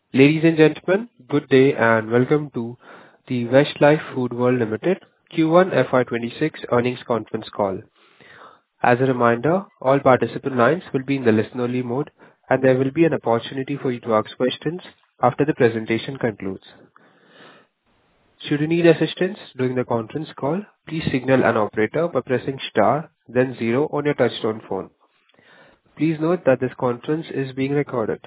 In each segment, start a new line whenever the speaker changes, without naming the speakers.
Ladies and gentlemen, good day and welcome to the Westlife Foodworld Limited Q1 FY26 earnings conference call. As a reminder, all participant lines will be in the listen-only mode, and there will be an opportunity for you to ask questions after the presentation concludes. Should you need assistance during the conference call, please signal an operator by pressing star, then zero on your touch-tone phone. Please note that this conference is being recorded.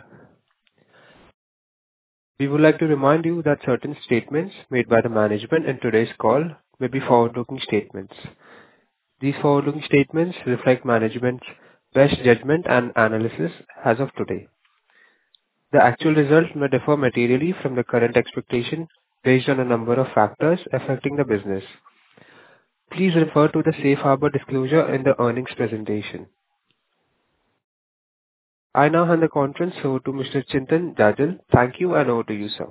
We would like to remind you that certain statements made by the management in today's call may be forward-looking statements. These forward-looking statements reflect management's best judgment and analysis as of today. The actual results may differ materially from the current expectation based on a number of factors affecting the business. Please refer to the safe harbor disclosure in the earnings presentation. I now hand the conference over to Mr. Chintan Jajal. Thank you, and over to you, sir.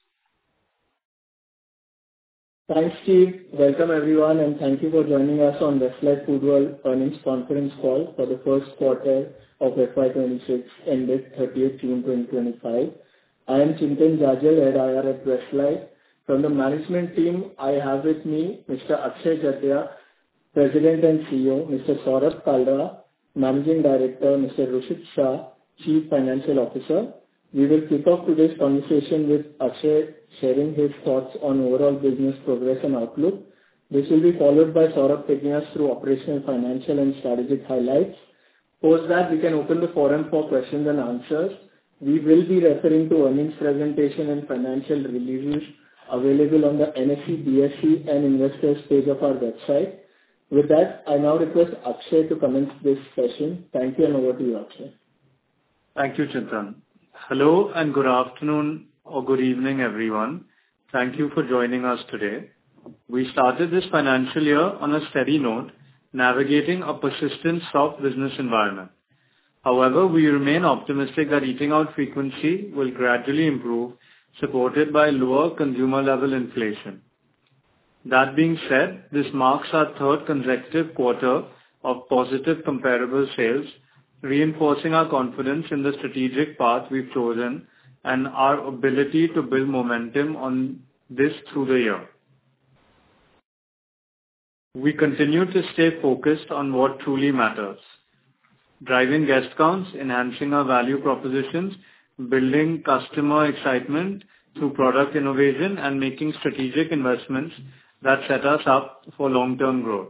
Thanks, Steve. Welcome, everyone, and thank you for joining us on Westlife Foodworld earnings conference call for the first quarter of FY26 ended 30th June 2025. I am Chintan Jajal, Head IR at Westlife. From the management team, I have with me Mr. Akshay Jatia, President and CEO, Mr. Saurabh Kalra, Managing Director, Mr. Hrushit Shah, Chief Financial Officer. We will kick off today's conversation with Akshay sharing his thoughts on overall business progress and outlook. This will be followed by Saurabh taking us through operational, financial, and strategic highlights. Post that, we can open the forum for questions and answers. We will be referring to earnings presentation and financial releases available on the NSE, BSE, and investors page of our website. With that, I now request Akshay to commence this session. Thank you, and over to you, Akshay.
Thank you, Chintan. Hello and good afternoon or good evening, everyone. Thank you for joining us today. We started this financial year on a steady note, navigating a persistent soft business environment. However, we remain optimistic that eating out frequency will gradually improve, supported by lower consumer-level inflation. That being said, this marks our third consecutive quarter of positive comparable sales, reinforcing our confidence in the strategic path we've chosen and our ability to build momentum on this through the year. We continue to stay focused on what truly matters: driving guest counts, enhancing our value propositions, building customer excitement through product innovation, and making strategic investments that set us up for long-term growth.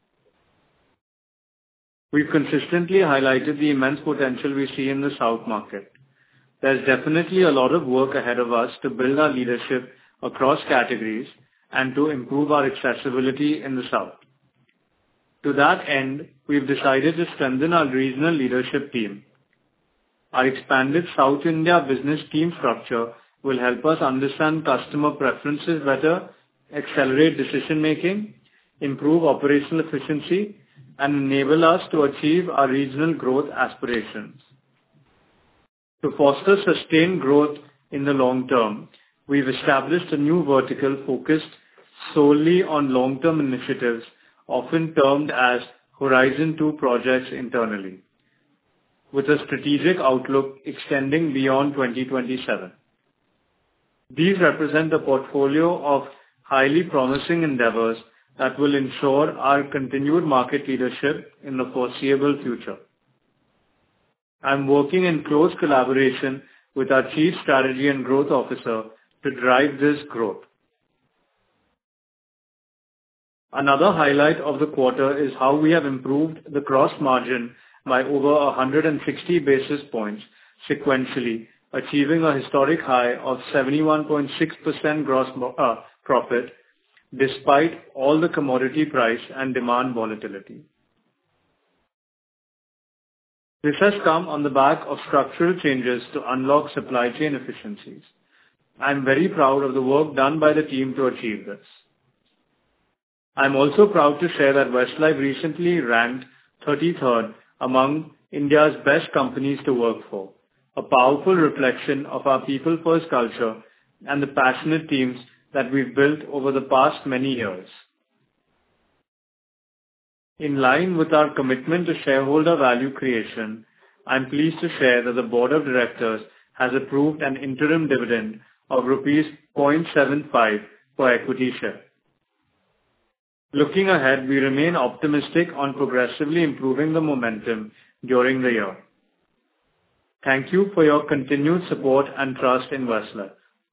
We've consistently highlighted the immense potential we see in the South market. There's definitely a lot of work ahead of us to build our leadership across categories and to improve our accessibility in the South. To that end, we've decided to strengthen our regional leadership team. Our expanded South India business team structure will help us understand customer preferences better, accelerate decision-making, improve operational efficiency, and enable us to achieve our regional growth aspirations. To foster sustained growth in the long term, we've established a new vertical focused solely on long-term initiatives, often termed as Horizon 2 projects internally, with a strategic outlook extending beyond 2027. These represent a portfolio of highly promising endeavors that will ensure our continued market leadership in the foreseeable future. I'm working in close collaboration with our Chief Strategy and Growth Officer to drive this growth. Another highlight of the quarter is how we have improved the gross margin by over 160 basis points sequentially, achieving a historic high of 71.6% gross profit, despite all the commodity price and demand volatility. This has come on the back of structural changes to unlock supply chain efficiencies. I'm very proud of the work done by the team to achieve this. I'm also proud to share that Westlife recently ranked 33rd among India's best companies to work for, a powerful reflection of our people-first culture and the passionate teams that we've built over the past many years. In line with our commitment to shareholder value creation, I'm pleased to share that the Board of Directors has approved an interim dividend of rupees 0.75 per equity share. Looking ahead, we remain optimistic on progressively improving the momentum during the year. Thank you for your continued support and trust in Westlife.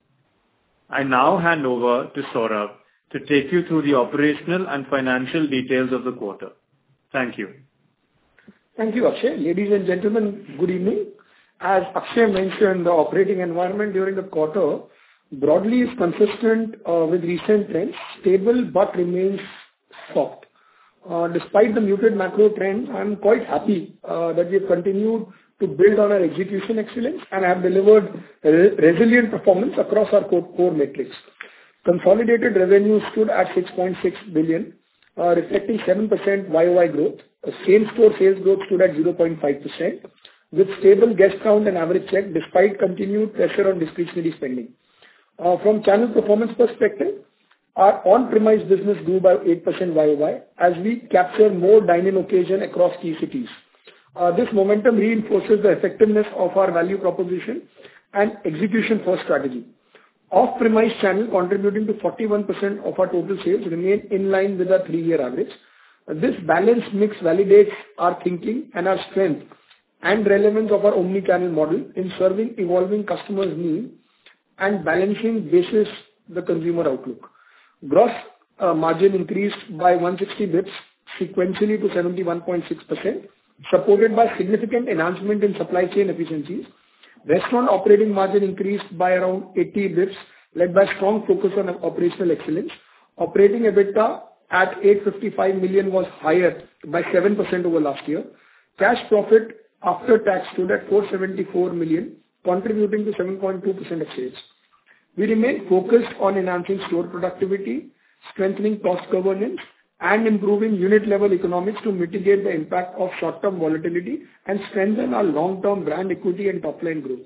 I now hand over to Saurabh to take you through the operational and financial details of the quarter. Thank you.
Thank you, Akshay. Ladies and gentlemen, good evening. As Akshay mentioned, the operating environment during the quarter broadly is consistent with recent trends, stable but remains soft. Despite the muted macro trends, I'm quite happy that we've continued to build on our execution excellence and have delivered resilient performance across our core metrics. Consolidated revenue stood at 6.6 billion, reflecting 7% YOY growth. Same-store sales growth stood at 0.5%, with stable guest count and average check despite continued pressure on discretionary spending. From channel performance perspective, our on-premise business grew by 8% YOY as we capture more dine-in occasion across key cities. This momentum reinforces the effectiveness of our value proposition and execution-first strategy. Off-premise channel, contributing to 41% of our total sales, remain in line with our 3-year average. This balanced mix validates our thinking and our strength and relevance of our omni-channel model in serving evolving customers' needs and balancing basis the consumer outlook. Gross margin increased by 160 basis points sequentially to 71.6%, supported by significant enhancement in supply chain efficiencies. Restaurant operating margin increased by around 80 basis points, led by strong focus on operational excellence. Operating EBITDA at 855 million was higher by 7% over last year. Cash profit after tax stood at 474 million, contributing to 7.2% of sales. We remain focused on enhancing store productivity, strengthening cost governance, and improving unit-level economics to mitigate the impact of short-term volatility and strengthen our long-term brand equity and top-line growth.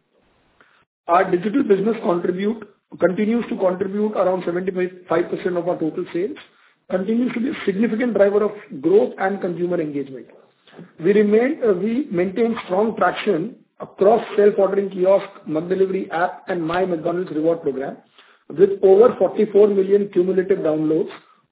Our digital business continues to contribute around 75% of our total sales, continues to be a significant driver of growth and consumer engagement. We maintain strong traction across self-ordering kiosk, McDelivery app, and My McDonald's Reward program, with over 44 million cumulative downloads,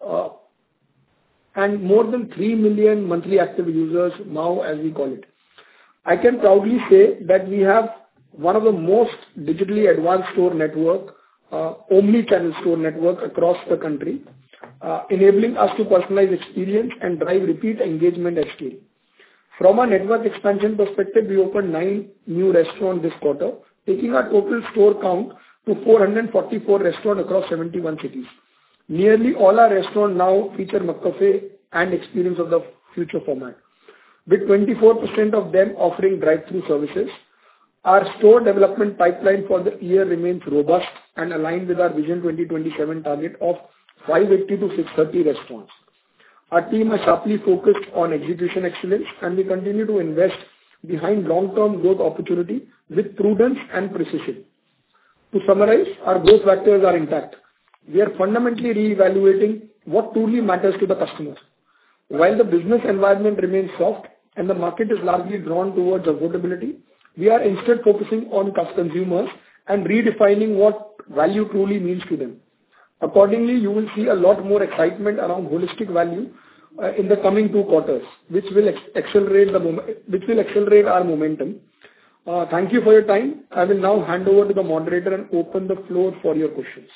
and more than 3 million monthly active users now, as we call it. I can proudly say that we have one of the most digitally advanced store network, omni-channel store network across the country, enabling us to personalize experience and drive repeat engagement at scale. From a network expansion perspective, we opened 9 new restaurants this quarter, taking our total store count to 444 restaurants across 71 cities. Nearly all our restaurants now feature McCafe and Experience of the Future format, with 24% of them offering drive-thru services. Our store development pipeline for the year remains robust and aligned with our Vision 2027 target of 580 to 630 restaurants. Our team is sharply focused on execution excellence, and we continue to invest behind long-term growth opportunity with prudence and precision. To summarize, our growth vectors are intact. We are fundamentally re-evaluating what truly matters to the customers. While the business environment remains soft and the market is largely drawn towards affordability, we are instead focusing on consumers and redefining what value truly means to them. Accordingly, you will see a lot more excitement around holistic value in the coming 2 quarters, which will accelerate our momentum. Thank you for your time. I will now hand over to the moderator and open the floor for your questions.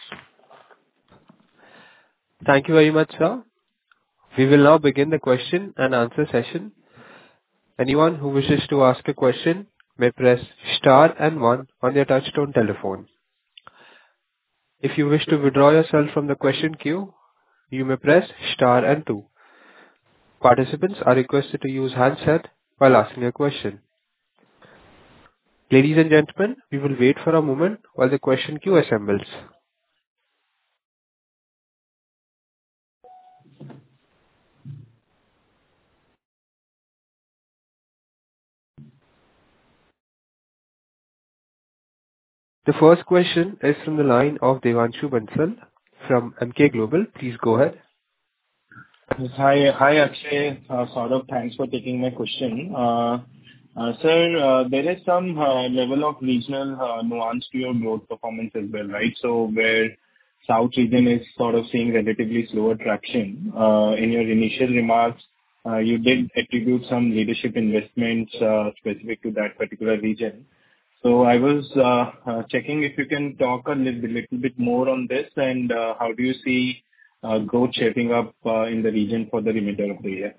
Thank you very much, sir. We will now begin the question and answer session. Anyone who wishes to ask a question may press star and 1 on their touchtone telephone. If you wish to withdraw yourself from the question queue, you may press star and 2. Participants are requested to use handset while asking a question. Ladies and gentlemen, we will wait for a moment while the question queue assembles. The first question is from the line of Devanshu Bansal from Emkay Global. Please go ahead.
Hi, Akshay. Saurabh, thanks for taking my question. Sir, there is some level of regional nuance to your growth performance as well, right? So where South region is sort of seeing relatively slower traction. In your initial remarks, you did attribute some leadership investments specific to that particular region. So I was checking if you can talk a little bit more on this, and how do you see growth shaping up in the region for the remainder of the year?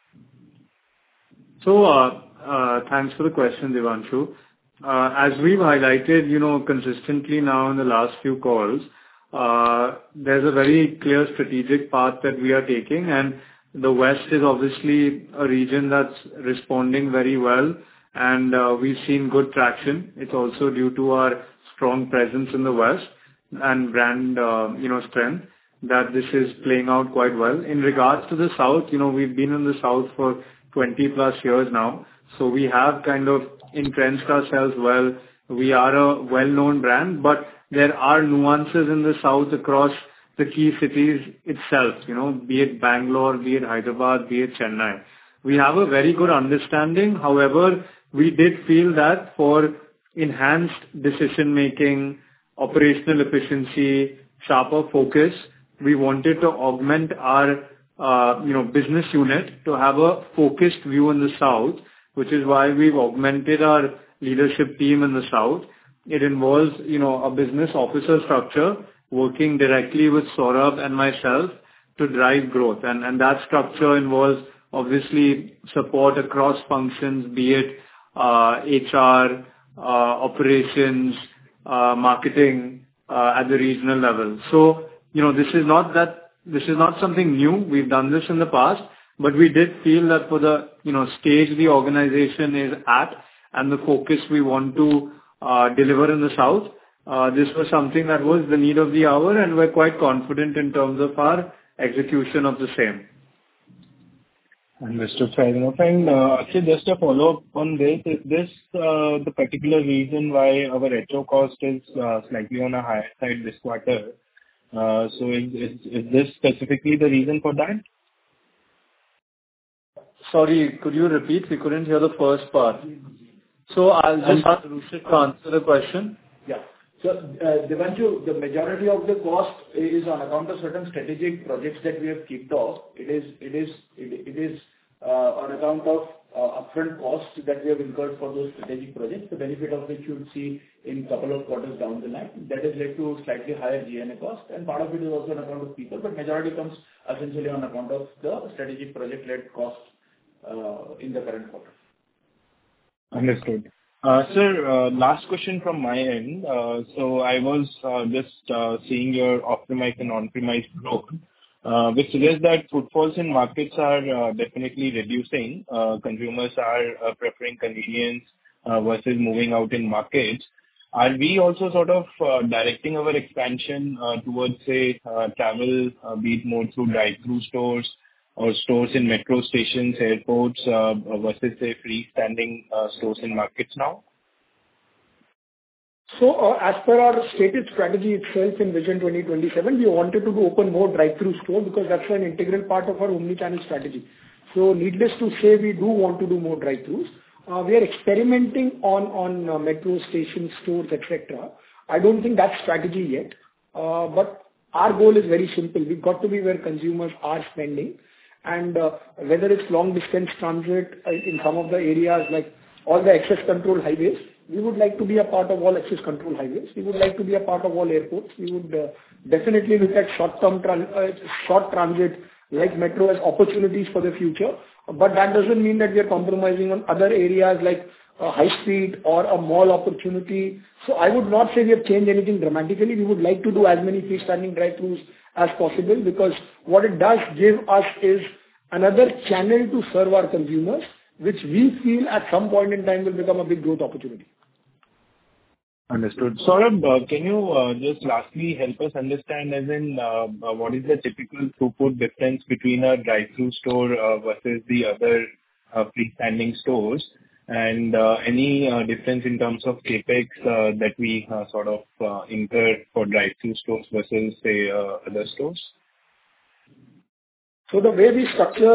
So, thanks for the question, Devanshu. As we've highlighted, consistently now in the last few calls, there's a very clear strategic path that we are taking, and the West is obviously a region that's responding very well, and we've seen good traction. It's also due to our strong presence in the West and brand, strength, that this is playing out quite well. In regards to the South, we've been in the South for 20+ years now, so we have kind of entrenched ourselves well. We are a well-known brand, but there are nuances in the South across the key cities itself, be it Bangalore, be it Hyderabad, be it Chennai. We have a very good understanding. However, we did feel that for enhanced decision-making, operational efficiency, sharper focus, we wanted to augment our business unit to have a focused view in the South, which is why we've augmented our leadership team in the South. It involves, a business officer structure working directly with Saurabh and myself to drive growth. And that structure involves obviously support across functions, be it HR, operations, marketing, at the regional level. So, this is not something new. We've done this in the past, but we did feel that for the, stage the organization is at and the focus we want to deliver in the South, this was something that was the need of the hour, and we're quite confident in terms of our execution of the same.
Understood, fair enough. And actually, just a follow-up on this, is this the particular reason why our HO cost is slightly on a higher side this quarter? So is this specifically the reason for that?
Sorry, could you repeat? We couldn't hear the first part. So I'll just ask Rushik to answer the question.
Yeah. So, Devanshu, the majority of the cost is on account of certain strategic projects that we have kicked off. It is on account of upfront costs that we have incurred for those strategic projects, the benefit of which you'll see in couple of quarters down the line. That has led to slightly higher G&A cost, and part of it is also on account of people, but majority comes essentially on account of the strategic project-led costs in the current quarter.
Understood. Sir, last question from my end. So I was just seeing your off-premise and on-premise growth, which suggests that footfalls in markets are definitely reducing. Consumers are preferring convenience versus moving out in markets. Are we also sort of directing our expansion towards, say, travel, be it more through drive-through stores or stores in metro stations, airports, versus, say, freestanding stores in markets now?
So, as per our stated strategy itself in Vision 2027, we wanted to open more drive-through stores because that's an integral part of our omni-channel strategy. So needless to say, we do want to do more drive-throughs. We are experimenting on metro station stores, etc. I don't think that's strategy yet, but our goal is very simple. We've got to be where consumers are spending, and whether it's long distance transit in some of the areas like all the access control highways, we would like to be a part of all access control highways. We would like to be a part of all airports. We would definitely look at short transit like metro as opportunities for the future. But that doesn't mean that we are compromising on other areas like high street or a mall opportunity. So I would not say we have changed anything dramatically. We would like to do as many freestanding drive-thrus as possible, because what it does give us is another channel to serve our consumers, which we feel at some point in time will become a big growth opportunity.
Understood. Saurabh, can you just lastly help us understand as in what is the typical throughput difference between a drive-through store versus the other freestanding stores? And any difference in terms of CapEx that we sort of incur for drive-through stores versus, say, other stores?
So the way we structure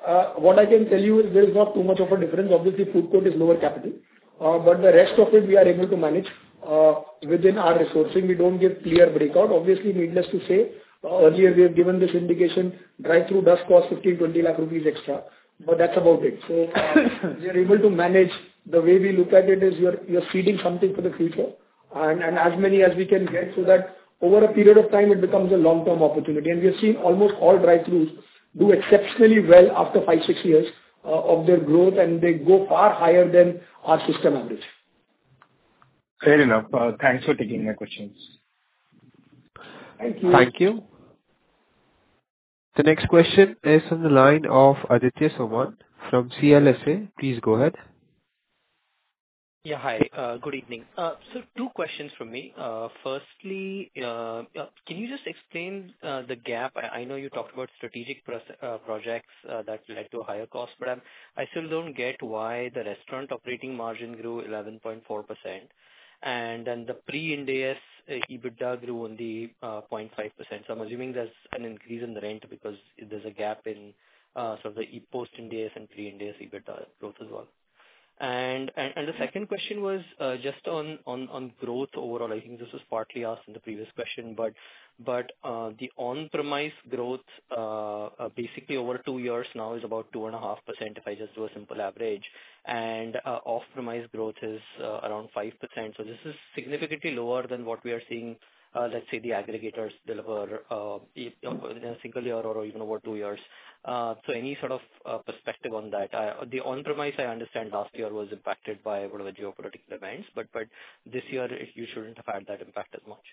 what I can tell you is there is not too much of a difference. Obviously, food court is lower capital, but the rest of it we are able to manage within our resourcing. We don't give clear breakout. Obviously, needless to say, earlier we have given this indication, drive-through does cost 15-20 lakh rupees extra, but that's about it. So, we are able to manage. The way we look at it is you're seeding something for the future, and as many as we can get, so that over a period of time, it becomes a long-term opportunity. And we have seen almost all drive-thrus do exceptionally well after 5-6 years of their growth, and they go far higher than our system average.
Fair enough. Thanks for taking my questions.
Thank you.
Thank you. The next question is on the line of Aditya Soman from CLSA. Please go ahead.
Yeah, hi. Good evening. So two questions from me. Firstly, can you just explain the gap? I know you talked about strategic projects that led to a higher cost, but I still don't get why the restaurant operating margin grew 11.4%, and then the pre-Ind AS EBITDA grew only 0.5%. So I'm assuming there's an increase in the rent because there's a gap in sort of the post-Ind AS and pre-Ind AS EBITDA growth as well. And the second question was just on growth overall. I think this was partly asked in the previous question, but the on-premise growth basically over 2 years now is about 2.5% if I just do a simple average, and off-premise growth is around 5%. So this is significantly lower than what we are seeing. Let's say the aggregators deliver in a single year or even over 2 years. So any sort of perspective on that? The on-premise, I understand last year was impacted by whatever geopolitical events, but this year you shouldn't have had that impact as much.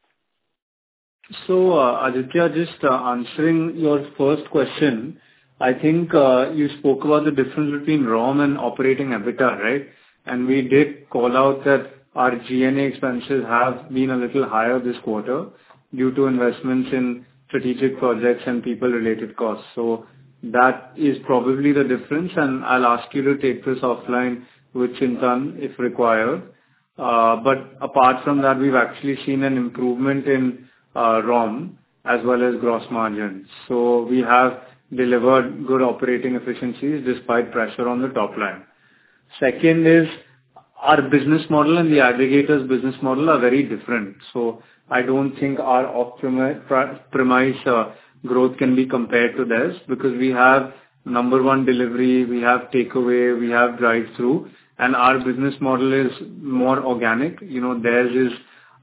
So, Aditya, just answering your first question, I think you spoke about the difference between ROM and operating EBITDA, right? And we did call out that our G&A expenses have been a little higher this quarter due to investments in strategic projects and people-related costs. So that is probably the difference, and I'll ask you to take this offline with Chintan if required. But apart from that, we've actually seen an improvement in ROM as well as gross margins. So we have delivered good operating efficiencies despite pressure on the top line. Second is, our business model and the aggregator's business model are very different. So I don't think our off-premise growth can be compared to theirs, because we have number one delivery, we have takeaway, we have drive-through, and our business model is more organic. You know, theirs is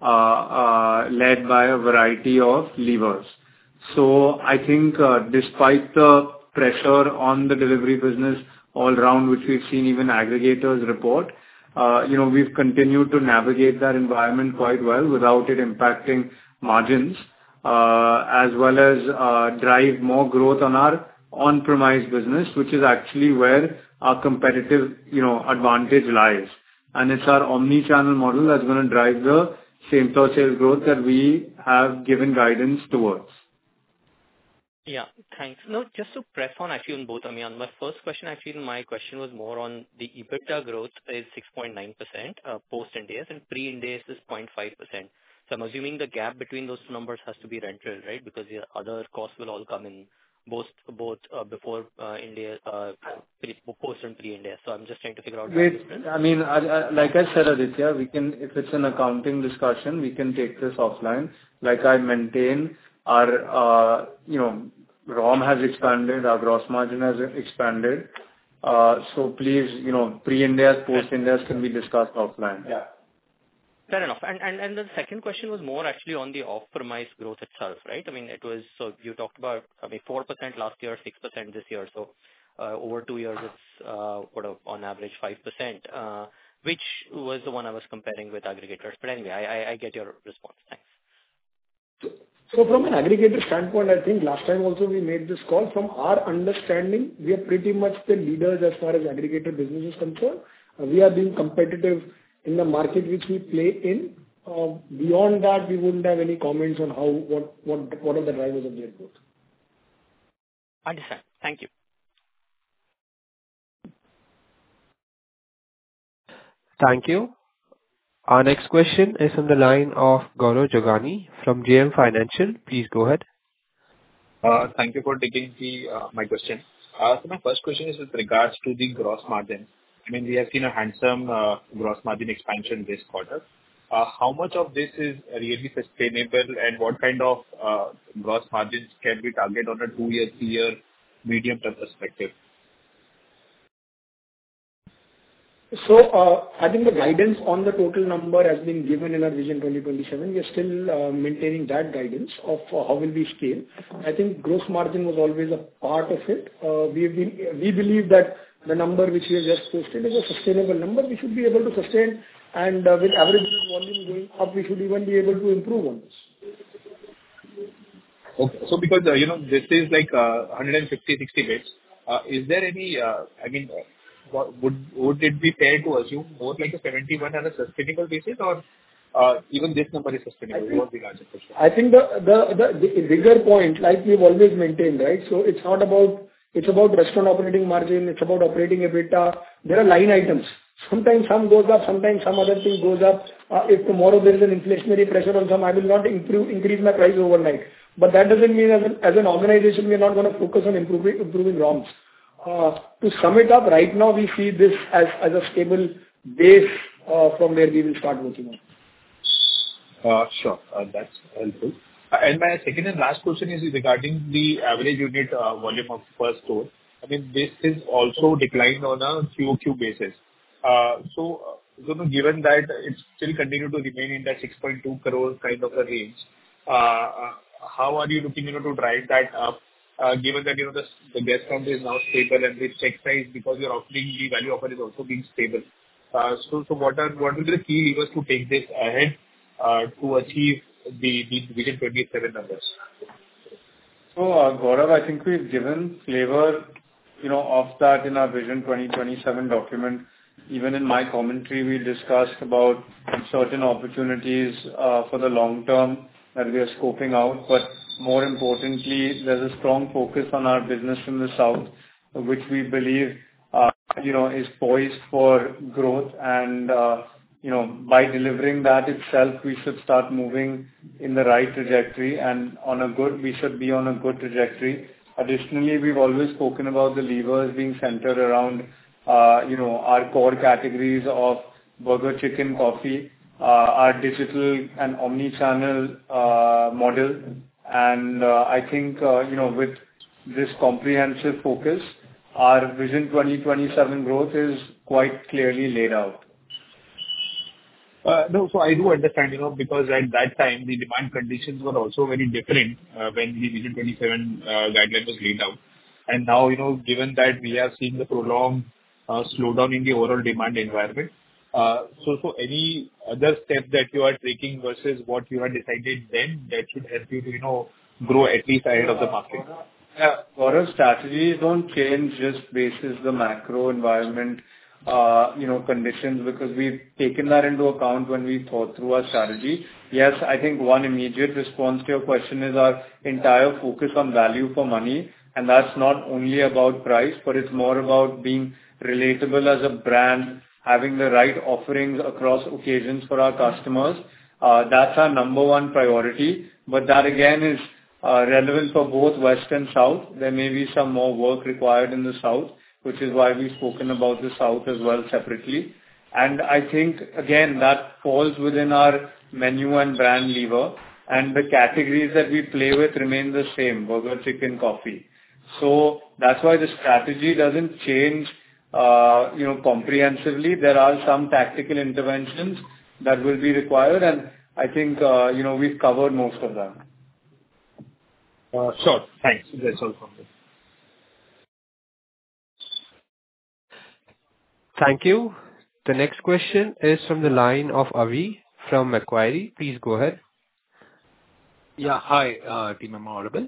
led by a variety of levers. So I think despite the pressure on the delivery business all around, which we've seen even aggregators report, we've continued to navigate that environment quite well without it impacting margins, as well as drive more growth on our on-premise business, which is actually where our competitive, advantage lies. And it's our omni-channel model that's going to drive the same-store sales growth that we have given guidance towards.
Yeah, thanks. No, just to press on actually on both. I mean, on my first question, actually, my question was more on the EBITDA growth is 6.9% post-Ind AS, and pre-Ind AS is 0.5%. So I'm assuming the gap between those two numbers has to be rental, right? Because the other costs will all come in both before Ind AS, post and pre-Ind AS. So I'm just trying to figure out.
I mean, like I said, Aditya, we can, if it's an accounting discussion, we can take this offline. Like I maintain, our ROM has expanded, our gross margin has expanded. So please, pre-Ind AS, post-Ind AS can be discussed offline.
Yeah. Fair enough. And the second question was more actually on the off-premise growth itself, right? I mean, it was, so you talked about, 4% last year, 6% this year. So over 2 years, it's on average 5%, which was the one I was comparing with aggregators. But anyway, I get your response. Thanks.
So from an aggregator standpoint, I think last time also we made this call. From our understanding, we are pretty much the leaders as far as aggregator business is concerned. We are being competitive in the market which we play in. Beyond that, we wouldn't have any comments on what are the drivers of their growth.
Understand. Thank you.
Thank you. Our next question is on the line of Gaurav Jogani from JM Financial. Please go ahead.
Thank you for taking my question.
So my first question is with regards to the gross margin. I mean, we have seen a handsome gross margin expansion this quarter. How much of this is really sustainable, and what kind of gross margins can we target on a 2-year, 3-year medium-term perspective?
So, I think the guidance on the total number has been given in our Vision 2027. We are still maintaining that guidance of how will we scale. I think gross margin was always a part of it. We believe that the number which we have just posted is a sustainable number. We should be able to sustain, and with average volume going up, we should even be able to improve on this.
Okay. So because, this is like 150-60 bits, is there any, would it be fair to assume more like a 71 on a sustainable basis, or even this number is sustainable? What the larger question?
I think the bigger point, like we've always maintained, right? So it's not about, it's about restaurant operating margin, it's about operating EBITDA. There are line items. Sometimes some goes up, sometimes some other thing goes up. If tomorrow there is an inflationary pressure on some, I will not increase my price overnight. But that doesn't mean as an organization, we are not going to focus on improving ROMs. To sum it up, right now we see this as a stable base from where we will start working on.
Sure. That's helpful. And my second and last question is regarding the average unit volume of per store. I mean, this is also declined on a QOQ basis. So, given that it's still continued to remain in that 6.2 crore kind of a range, how are you looking, to drive that up, given that, the guest count is now stable and the check size, because you're offering the value offer is also being stable. So what will be the key levers to take this ahead, to achieve the Vision 27 numbers?
So, Gaurav, I think we've given flavor, of that in our Vision 2027 document. Even in my commentary, we discussed about certain opportunities for the long term that we are scoping out. But more importantly, there's a strong focus on our business in the South, which we believe, is poised for growth. And, by delivering that itself, we should start moving in the right trajectory, and we should be on a good trajectory. Additionally, we've always spoken about the levers being centered around, our core categories of burger, chicken, coffee, our digital and omni-channel model. And I think, with this comprehensive focus, our Vision 2027 growth is quite clearly laid out.
No, so I do understand, because at that time, the demand conditions were also very different when the Vision 27 guideline was laid out. And now, given that we are seeing the prolonged slowdown in the overall demand environment, so any other steps that you are taking versus what you had decided then that should help you to, grow at least ahead of the market?
Yeah. Gaurav, strategies don't change just basis the macro environment, conditions, because we've taken that into account when we thought through our strategy. Yes, I think one immediate response to your question is our entire focus on value for money, and that's not only about price, but it's more about being relatable as a brand, having the right offerings across occasions for our customers. That's our number one priority, but that again is relevant for both West and South. There may be some more work required in the South, which is why we've spoken about the South as well separately. And I think, again, that falls within our menu and brand lever, and the categories that we play with remain the same: burger, chicken, coffee. So that's why the strategy doesn't change, comprehensively. There are some tactical interventions that will be required, and I think, we've covered most of them.
Sure. Thanks. That's all from me.
Thank you. The next question is from the line of Avi from Macquarie. Please go ahead.
Yeah. Hi, team. Am I audible?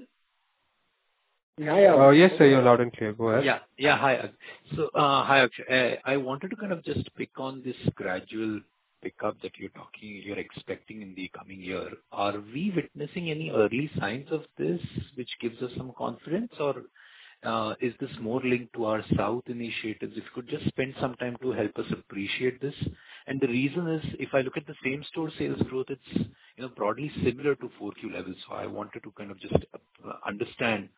Yeah.
Yes, sir, you're loud and clear. Go ahead.
Yeah. Hi. So, hi, Akshay. I wanted to kind of just pick on this gradual pickup that you're expecting in the coming year. Are we witnessing any early signs of this, which gives us some confidence, or is this more linked to our South initiatives? If you could just spend some time to help us appreciate this. And the reason is, if I look at the same store sales growth, it's broadly similar to 4Q levels. So I wanted to kind of just understand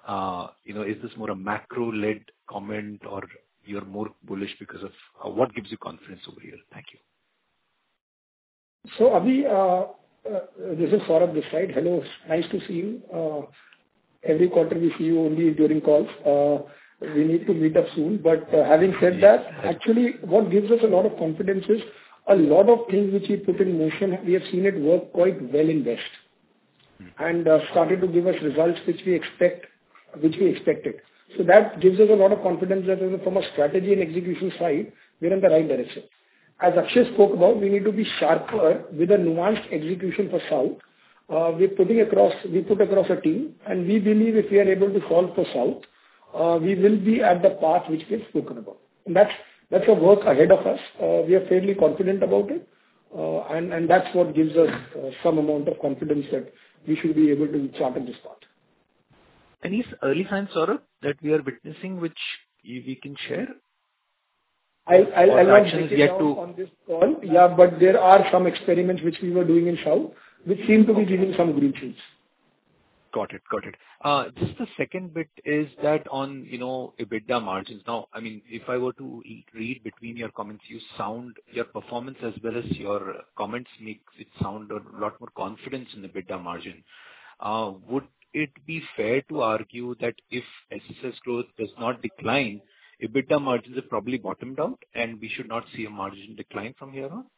Is this more a macro-led comment or you're more bullish because of what gives you confidence over here? Thank you.
So, Abhi, this is Saurabh this side. Hello, nice to see you. Every quarter we see you only during calls. We need to meet up soon. But having said that, actually what gives us a lot of confidence is a lot of things which we put in motion, we have seen it work quite well in West and started to give us results which we expected. So that gives us a lot of confidence that from a strategy and execution side, we're in the right direction. As Akshay spoke about, we need to be sharper with a nuanced execution for South. We put across a team, and we believe if we are able to solve for South, we will be at the path which we've spoken about. And that's a work ahead of us. We are fairly confident about it, and that's what gives us some amount of confidence that we should be able to chart this path.
Any early signs, Saurabh, that we are witnessing which we can share?
I'll not break it down on this call. Yeah, but there are some experiments which we were doing in South, which seem to be giving some green shoots.
Got it. Just the second bit is that on, EBITDA margins. Now, I mean, if I were to read between your comments, your performance as well as your comments makes it sound a lot more confidence in the EBITDA margin. Would it be fair to argue that if SSS growth does not decline, EBITDA margins have probably bottomed out and we should not see a margin decline from here on?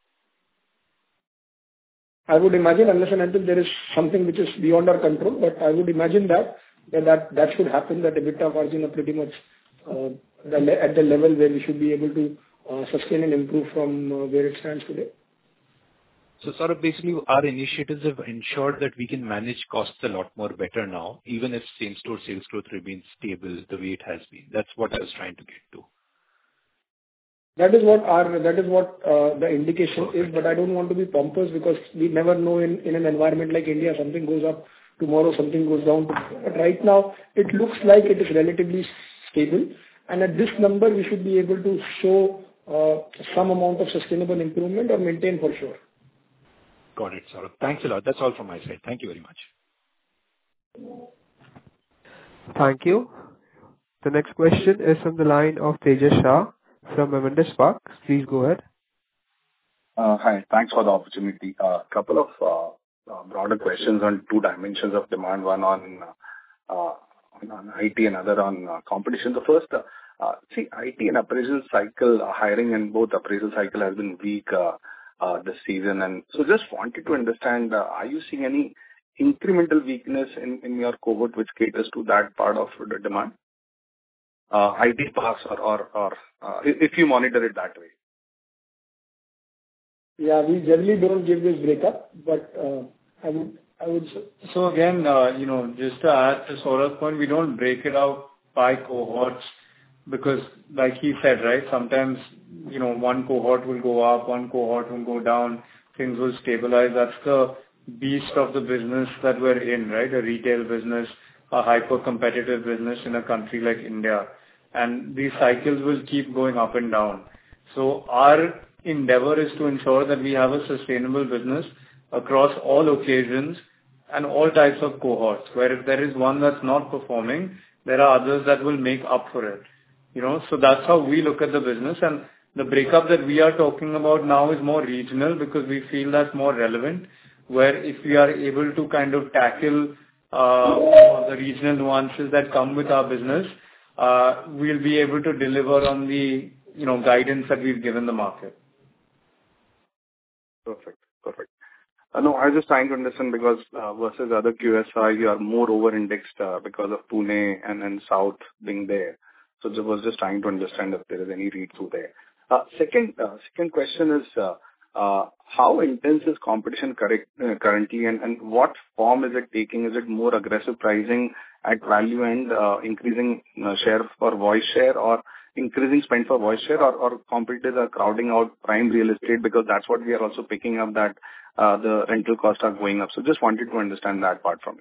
I would imagine, unless and until there is something which is beyond our control, but I would imagine that should happen, that EBITDA margin are pretty much at the level where we should be able to sustain and improve from where it stands today.
So sort of basically our initiatives have ensured that we can manage costs a lot more better now, even if same-store sales growth remains stable the way it has been. That's what I was trying to get to.
That is what the indication is, but I don't want to be pompous because we never know in an environment like India, something goes up tomorrow, something goes down tomorrow. But right now, it looks like it is relatively stable, and at this number, we should be able to show some amount of sustainable improvement or maintain for sure.
Got it, Saurabh. Thanks a lot. That's all from my side. Thank you very much.
Thank you. The next question is from the line of Tejas Shah from Avendus Spark. Please go ahead.
Hi. Thanks for the opportunity. A couple of broader questions on two dimensions of demand, one on IT and other on competition. The first, IT and appraisal cycle, hiring in both appraisal cycle has been weak this season. And so just wanted to understand, are you seeing any incremental weakness in your cohort which caters to that part of the demand? IT parks or if you monitor it that way.
Yeah, we generally don't give this breakup, but I would say.
So again, just to add to Saurabh's point, we don't break it out by cohorts because, like he said, right, sometimes, one cohort will go up, one cohort will go down, things will stabilize. That's the beast of the business that we're in, right? A retail business, a hyper-competitive business in a country like India. And these cycles will keep going up and down. So our endeavor is to ensure that we have a sustainable business across all occasions and all types of cohorts, where if there is one that's not performing, there are others that will make up for it. So that's how we look at the business. And the breakup that we are talking about now is more regional because we feel that's more relevant, where if we are able to kind of tackle the regional nuances that come with our business, we'll be able to deliver on the guidance that we've given the market.
Perfect. No, I was just trying to understand because versus other QSR, you are more over-indexed because of Pune and South being there. So I was just trying to understand if there is any read-through there. Second question is, how intense is competition currently and what form is it taking? Is it more aggressive pricing at value end, increasing share for voice share or increasing spend for voice share or competitors are crowding out prime real estate because that's what we are also picking up that the rental costs are going up. So just wanted to understand that part from you.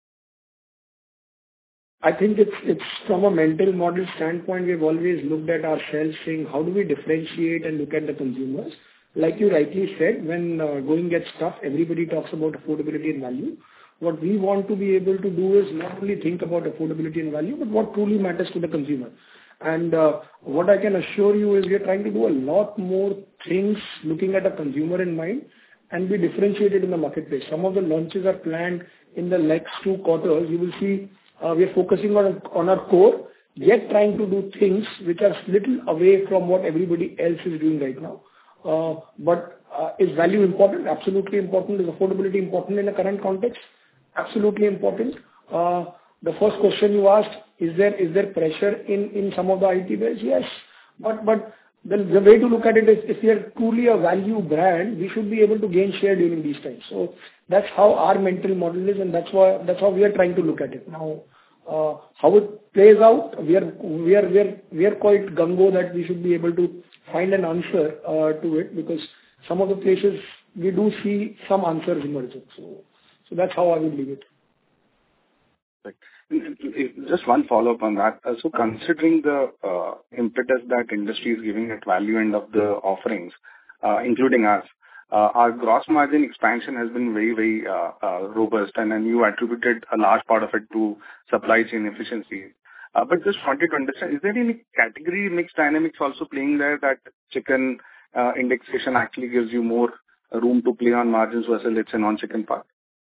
I think it's from a mental model standpoint, we've always looked at ourselves saying, how do we differentiate and look at the consumers? Like you rightly said, when going gets tough, everybody talks about affordability and value. what we want to be able to do is not only think about affordability and value, but what truly matters to the consumer. And what I can assure you is we are trying to do a lot more things looking at a consumer in mind and be differentiated in the marketplace. Some of the launches are planned in the next 2 quarters. You will see we are focusing on our core, yet trying to do things which are little away from what everybody else is doing right now. But is value important? Absolutely important. Is affordability important in the current context? Absolutely important. The first question you asked, is there pressure in some of the IT base? Yes. But the way to look at it is, if we are truly a value brand, we should be able to gain share during these times. So that's how our mental model is, and that's how we are trying to look at it. Now, how it plays out, we are quite gung-ho that we should be able to find an answer to it, because some of the places we do see some answers emerging. So that's how I would leave it.
Right. Just one follow-up on that. So considering the impetus that industry is giving at value end of the offerings, including us, our gross margin expansion has been very, very robust, and then you attributed a large part of it to supply chain efficiency. But just wanted to understand, is there any category mix dynamics also playing there, that chicken indexation actually gives you more room to play on margins versus, let's say, non-chicken part?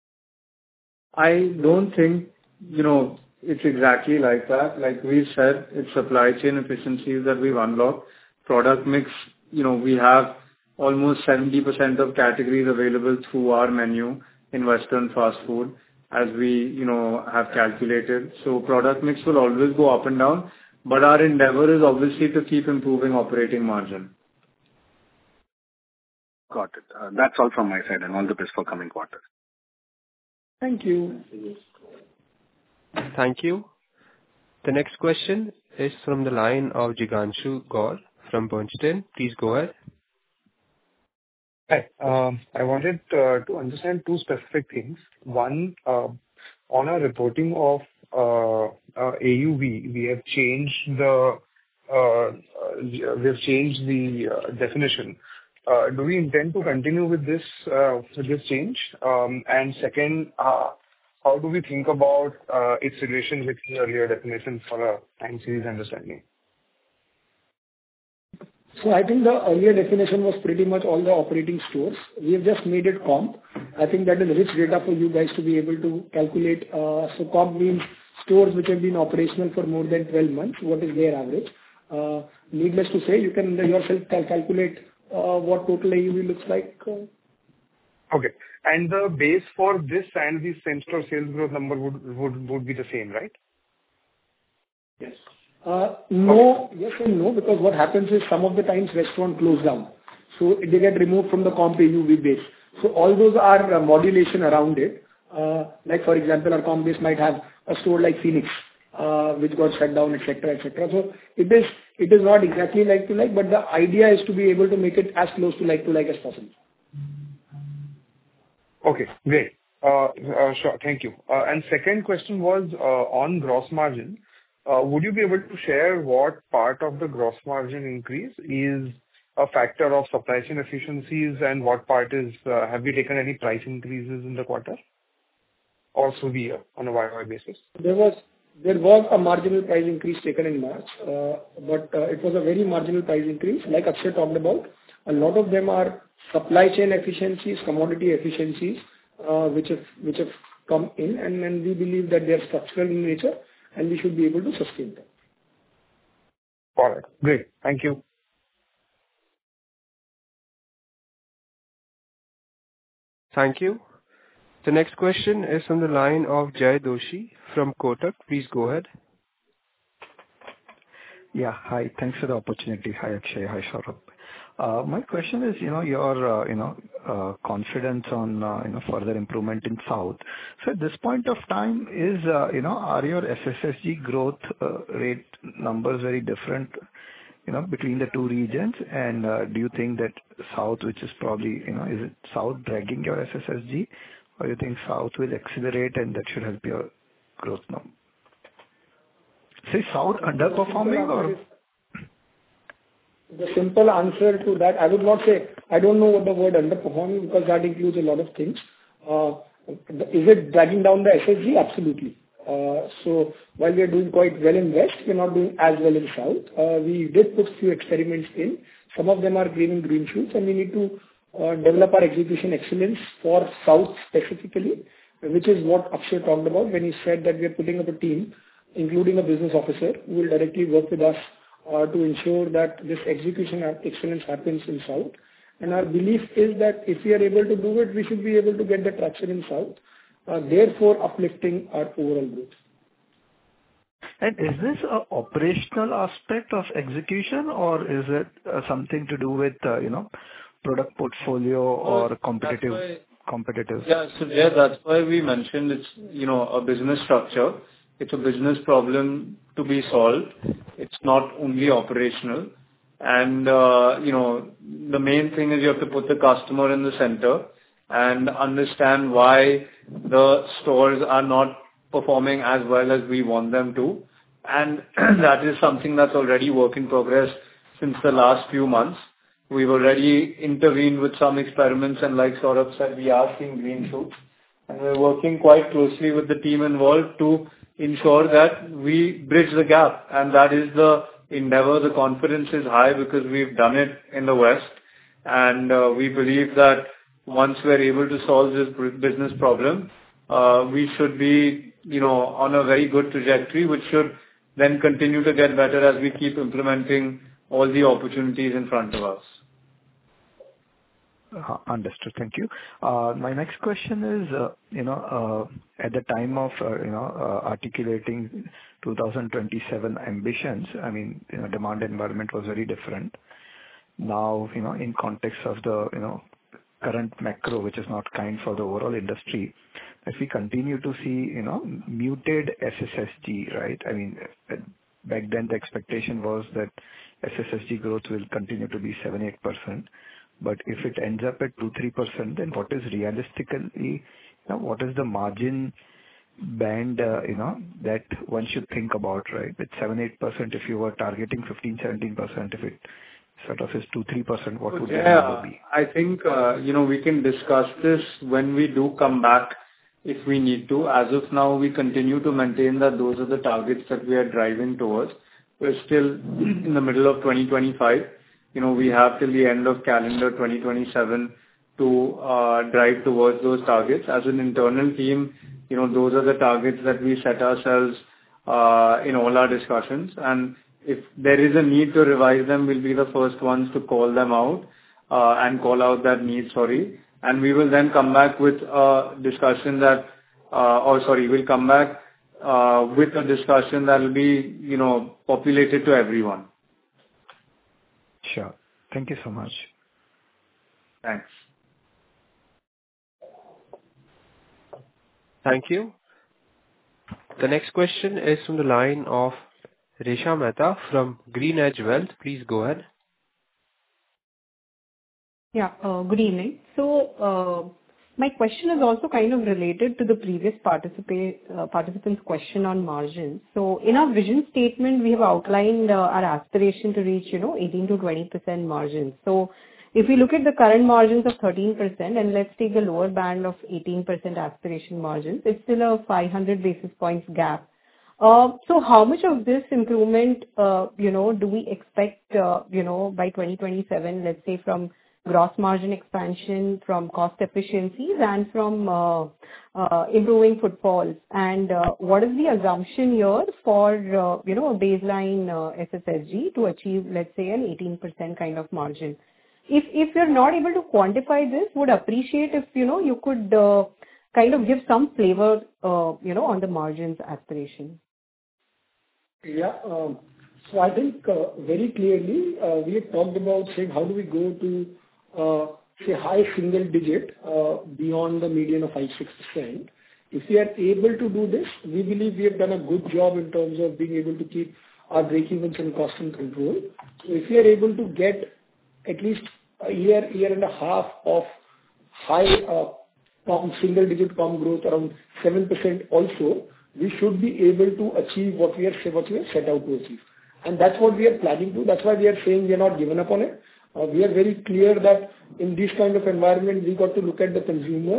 I don't think, it's exactly like that. Like we said, it's supply chain efficiencies that we've unlocked. Product mix, we have almost 70% of categories available through our menu in Western fast food, as we, have calculated. So product mix will always go up and down, but our endeavor is obviously to keep improving operating margin.
Got it. That's all from my side, and all the best for coming quarters.
Thank you.
Thank you. The next question is from the line of Jignanshu Gor from Bernstein. Please go ahead.
Hi. I wanted to understand 2 specific things. One, on our reporting of AUV, we have changed the definition. Do we intend to continue with this change? And second, how do we think about its relation with the earlier definition for a time series understanding?
So I think the earlier definition was pretty much all the operating stores. We have just made it comp. I think that is rich data for you guys to be able to calculate. So comp means stores which have been operational for more than 12 months. What is their average? Needless to say, you can yourself calculate what total AUV looks like.
Okay. And the base for this and the same-store sales growth number would be the same, right?
Yes. No. Yes and no, because what happens is some of the times restaurant close down, so they get removed from the comp AUV base. So all those are modulation around it. Like for example, our comp base might have a store like Phoenix, which got shut down, etc., etc. So it is not exactly like to like, but the idea is to be able to make it as close to like as possible.
Okay, great. Sure. Thank you. And second question was on gross margin. Would you be able to share what part of the gross margin increase is a factor of supply chain efficiencies, and what part is, have we taken any price increases in the quarter or through the year on a YY basis?
There was a marginal price increase taken in March, but it was a very marginal price increase. Like Akshay talked about, a lot of them are supply chain efficiencies, commodity efficiencies, which have come in, and we believe that they are structural in nature, and we should be able to sustain them.
All right. Great. Thank you.
Thank you. The next question is from the line of Jay Doshi from Kotak. Please go ahead.
Yeah. Hi. Thanks for the opportunity. Hi, Akshay. Hi, Saurabh. My question is, your confidence on, further improvement in South. So at this point of time, are your SSSG growth rate numbers very different, between the 2 regions? And do you think that South, which is probably, is it South dragging your SSSG, or you think South will accelerate and that should help your growth now? Say South underperforming or?
The simple answer to that, I would not say, I don't know what the word underperforming, because that includes a lot of things. Is it dragging down the SSG? Absolutely. So while we are doing quite well in West, we're not doing as well in South. We did put few experiments in. Some of them are giving green shoots, and we need to develop our execution excellence for South specifically, which is what Akshay talked about when he said that we are putting up a team, including a business officer, who will directly work with us to ensure that this execution excellence happens in South. And our belief is that if we are able to do it, we should be able to get the traction in South, therefore uplifting our overall growth.
And is this an operational aspect of execution, or is it something to do with, product portfolio or competitive?
Yeah, so that's why we mentioned it's, a business structure. It's a business problem to be solved. It's not only operational. And, the main thing is you have to put the customer in the center and understand why the stores are not performing as well as we want them to. And that is something that's already work in progress since the last few months. We've already intervened with some experiments, and like Saurabh said, we are seeing green shoots. And we're working quite closely with the team involved to ensure that we bridge the gap. And that is the endeavor. The confidence is high because we've done it in the West. And we believe that once we're able to solve this business problem, we should be, on a very good trajectory, which should then continue to get better as we keep implementing all the opportunities in front of us.
Understood. Thank you. My next question is, at the time of, articulating 2027 ambitions, demand environment was very different. Now, in context of the, current macro, which is not kind for the overall industry, if we continue to see, muted SSSG, right? Back then the expectation was that SSSG growth will continue to be 7-8%. But if it ends up at 2-3%, then what is realistically, what is the margin band, that one should think about, right? With 7-8%, if you were targeting 15-17%, if it sort of is 2-3%, what would that number be?
I think, we can discuss this when we do come back if we need to. As of now, we continue to maintain that those are the targets that we are driving towards. We're still in the middle of 2025. We have till the end of calendar 2027 to drive towards those targets. As an internal team, those are the targets that we set ourselves in all our discussions. And if there is a need to revise them, we'll be the first ones to call them out and call out that need, And we will then come back with a discussion we'll come back with a discussion that will be, populated to everyone.
Sure. Thank you so much.
Thanks.
Thank you. The next question is from the line of Resha Mehta from GreenEdge Wealth. Please go ahead.
Yeah, good evening. So, my question is also kind of related to the previous participant's question on margins. So, in our vision statement, we have outlined our aspiration to reach, 18 to 20% margins. So, if we look at the current margins of 13%, and let's take the lower band of 18% aspiration margins, it's still a 500 basis points gap. So, how much of this improvement, do we expect, by 2027, let's say from gross margin expansion, from cost efficiencies, and from improving footfalls? And what is the assumption here for, a baseline SSSG to achieve, let's say, an 18% kind of margin? If you're not able to quantify this, would appreciate if, you could kind of give some flavor, on the margins aspiration.
Yeah. So I think very clearly we have talked about saying how do we go to say high single digit beyond the median of 5-6%. If we are able to do this, we believe we have done a good job in terms of being able to keep our break-evens and cost in control. So if we are able to get at least a year and a half of high single digit comp growth around 7% also, we should be able to achieve what we have set out to achieve. And that's what we are planning to. That's why we are saying we are not giving up on it. We are very clear that in this kind of environment, we got to look at the consumer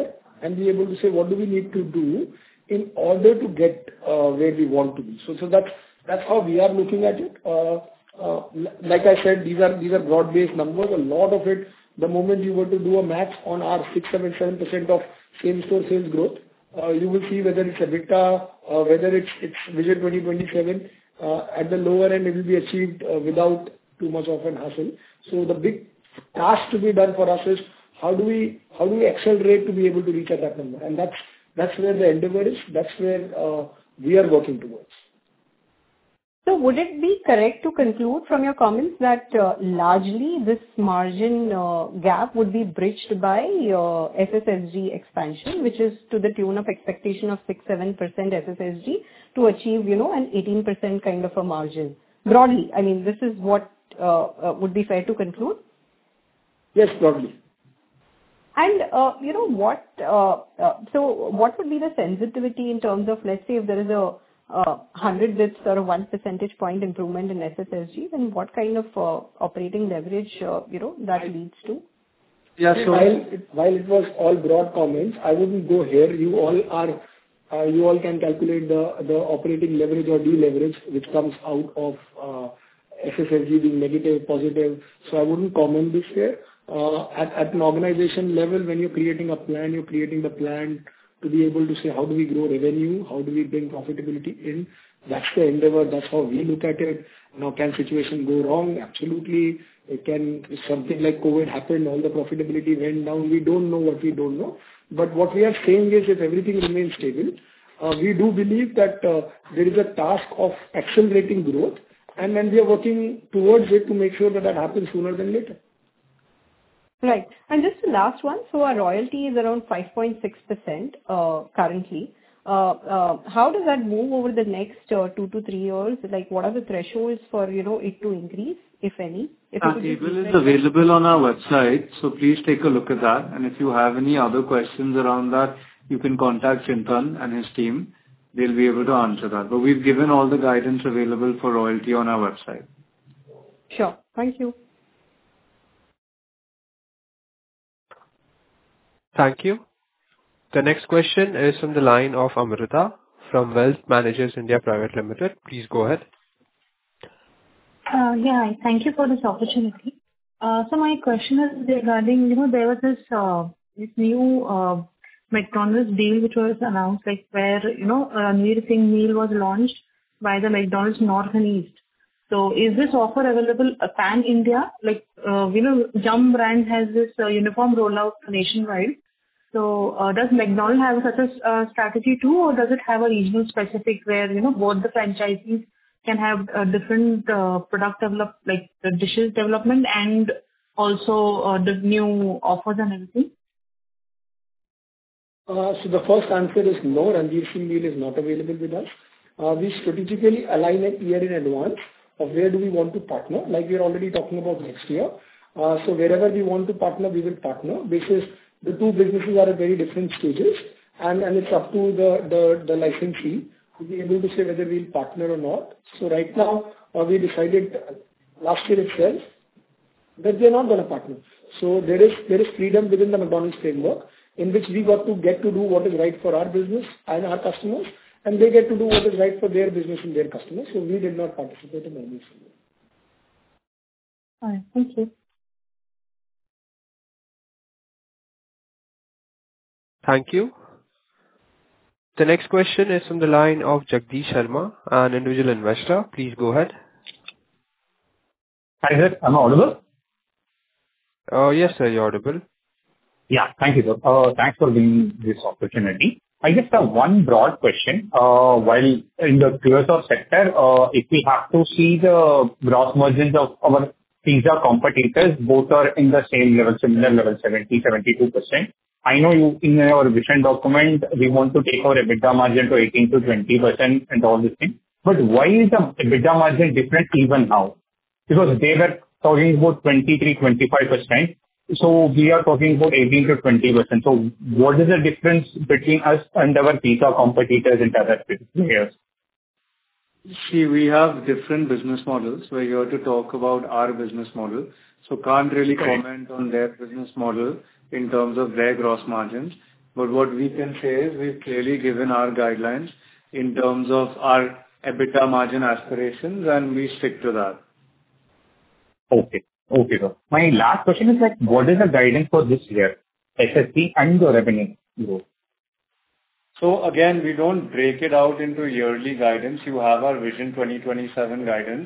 and be able to say, what do we need to do in order to get where we want to be? So that's how we are looking at it. Like I said, these are broad-based numbers. A lot of it, the moment you were to do a math on our 6-7% of same-store sales growth, you will see whether it's EBITDA, whether it's Vision 2027. At the lower end, it will be achieved without too much of an hassle. So the big task to be done for us is how do we accelerate to be able to reach at that number? And that's where the endeavor is. That's where we are working towards.
So would it be correct to conclude from your comments that largely this margin gap would be bridged by SSSG expansion, which is to the tune of expectation of 6-7% SSSG to achieve, an 18% kind of a margin? Broadly, I mean, this is what would be fair to conclude?
Yes, broadly.
And, what would be the sensitivity in terms of, let's say, if there is a 100 bits or a 1 percentage point improvement in SSSG, then what kind of operating leverage, that leads to?
Yeah, so while it was all broad comments, I wouldn't go here. You all can calculate the operating leverage or deleverage, which comes out of SSSG being negative, positive. So I wouldn't comment this here. At an organization level, when you're creating a plan, you're creating the plan to be able to say, how do we grow revenue? How do we bring profitability in? That's the endeavor. That's how we look at it. Now, can situation go wrong? Absolutely. If something like COVID happened, all the profitability went down. We don't know what we don't know. But what we are saying is if everything remains stable, we do believe that there is a task of accelerating growth, and then we are working towards it to make sure that happens sooner than later.
Right. And just the last one. So our royalty is around 5.6% currently. How does that move over the next 2 to 3 years? Like, what are the thresholds for, it to increase, if any?
Our table is available on our website, so please take a look at that. And if you have any other questions around that, you can contact Chintan and his team. They'll be able to answer that. But we've given all the guidance available for royalty on our website.
Sure. Thank you.
Thank you. The next question is from the line of Amrita from Wealth Managers India Private Limited. Please go ahead.
Thank you for this opportunity. So my question is regarding, there was this new McDonald's deal which was announced, like where, Ranveer Singh meal was launched by the McDonald's North and East. So is this offer available pan India? Like, Jum brand has this uniform rollout nationwide. So does McDonald's have such a strategy too, or does it have a regional specific where, both the franchisees can have different product like the dishes development and also the new offers and everything?
So the first answer is no, Ranveer Singh meal is not available with us. We strategically align a year in advance of where do we want to partner, like we are already talking about next year. So wherever we want to partner, we will partner. Because the two businesses are at very different stages, and it's up to the licensee to be able to say whether we'll partner or not. So right now, we decided last year itself that we are not going to partner. So there is freedom within the McDonald's framework in which we get to do what is right for our business and our customers, and they get to do what is right for their business and their customers. So we did not participate in any.
All right. Thank you.
Thank you. The next question is from the line of Jagdish Sharma, an individual investor. Please go ahead.
Hi, sir. Am I audible?
Yes, sir, you're audible.
Yeah. Thank you, sir. Thanks for giving this opportunity. I just have one broad question. While in the QSR sector, if we have to see the gross margins of our pizza competitors, both are in the same level, similar level, 70-72%. I know you, in your vision document, we want to take our EBITDA margin to 18-20% and all this thing. But why is the EBITDA margin different even now? Because they were talking about 23-25%. So we are talking about 18-20%. So what is the difference between us and our pizza competitors in other players?
See, we have different business models. We're here to talk about our business model. So can't really comment on their business model in terms of their gross margins. But what we can say is we've clearly given our guidelines in terms of our EBITDA margin aspirations, and we stick to that.
Okay. Okay, sir. My last question is, like, what is the guidance for this year, SSG and the revenue growth?
So again, we don't break it out into yearly guidance. You have our Vision 2027 guidance.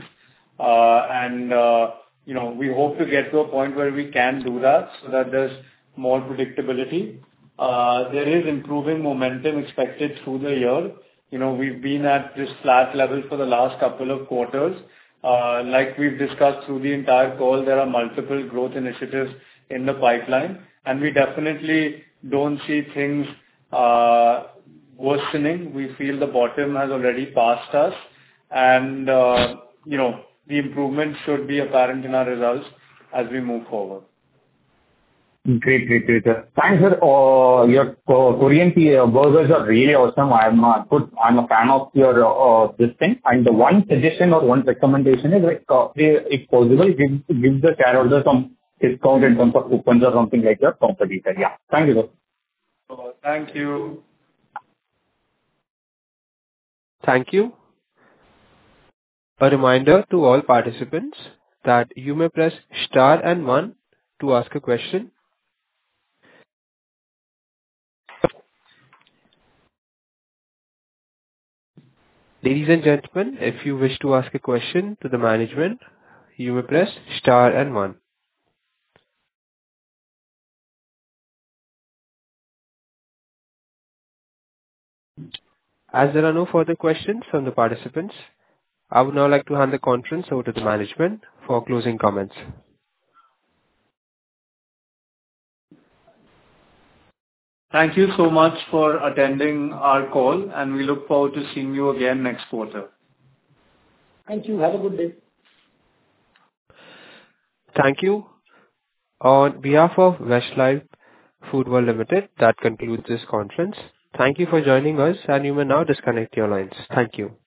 We hope to get to a point where we can do that so that there's more predictability. There is improving momentum expected through the year. We've been at this flat level for the last couple of quarters. Like we've discussed through the entire call, there are multiple growth initiatives in the pipeline, and we definitely don't see things worsening. We feel the bottom has already passed us, and the improvement should be apparent in our results as we move forward.
Great. Thanks, sir. Your Korean burgers are really awesome. I'm a fan of your this thing. And the one suggestion or one recommendation is, like, if possible, give the shareholders some discount in terms of coupons or something like that. Competitor. Yeah. Thank you, sir.
Thank you.
Thank you. A reminder to all participants that you may press star and 1 to ask a question. Ladies and gentlemen, if you wish to ask a question to the management, you may press star and 1. As there are no further questions from the participants, I would now like to hand the conference over to the management for closing comments.
Thank you so much for attending our call, and we look forward to seeing you again next quarter.
Thank you. Have a good day.
Thank you. On behalf of Westlife Foodworld Limited, that concludes this conference. Thank you for joining us, and you may now disconnect your lines. Thank you.